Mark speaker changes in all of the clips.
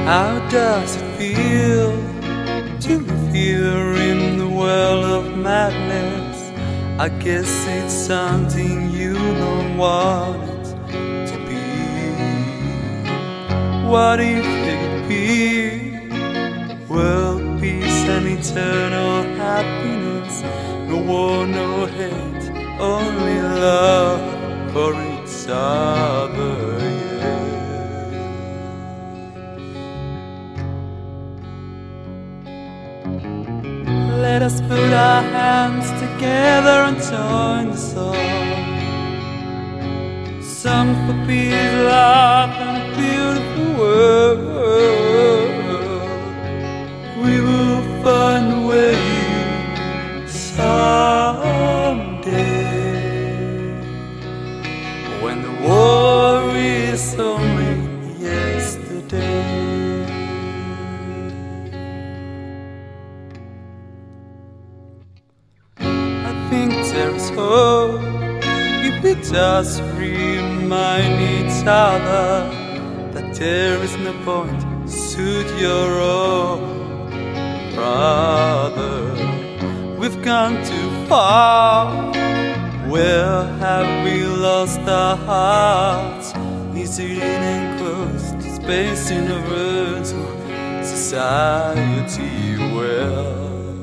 Speaker 1: How does it feel to live here in the world of madness? I guess it's something you don't want it to be. What if it could be world peace and eternal happiness? No war, no hate, only love for each other, yeah. Let us put our hands together and join the song. Song for peace, love, and a beautiful world. We will find a way someday, when the war is only yesterday. I think there is hope if we just remind each other that there is no point to suit your own brother. We've gone too far. Where have we lost our hearts? Is it in enclosed space in a virtual society? Well,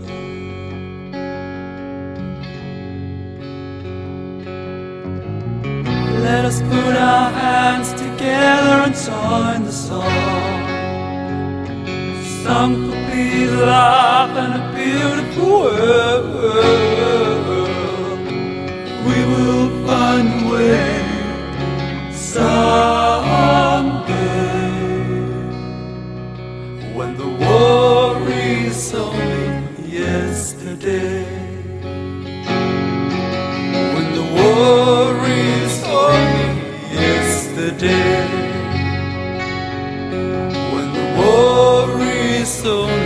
Speaker 1: let us put our hands together and join the song. Song for peace, love, and a beautiful world. We will find a way someday, when the war is only yesterday. When the war is only yesterday. When the war is only